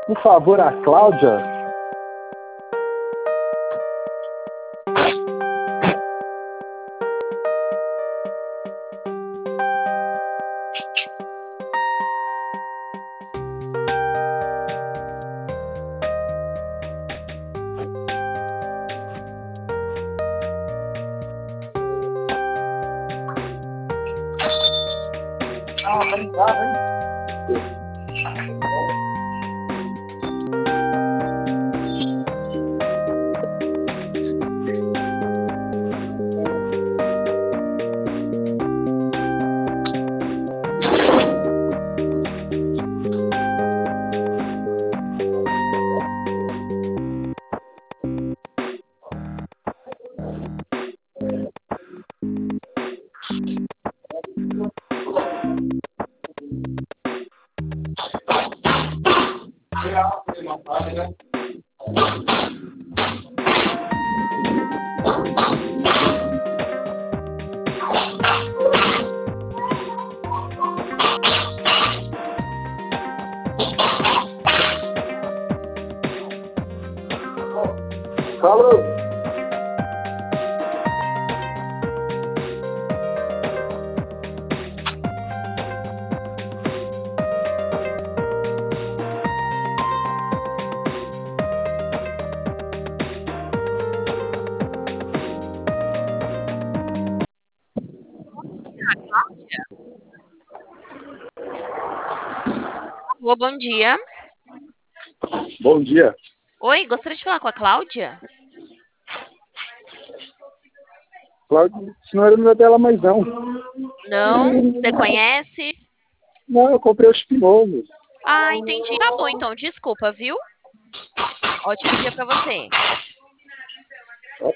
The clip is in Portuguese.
Por favor, a Cláudia. Ah, tá ligado, hein? Falou! Alô, bom dia. Bom dia. Oi, gostaria de falar com a Cláudia? Cláudia, senhora não é dela mais não. Não? Você conhece? Não, eu comprei o chip novo. Ah, entendi. Tá bom, então, desculpa, viu? Ótimo dia pra você.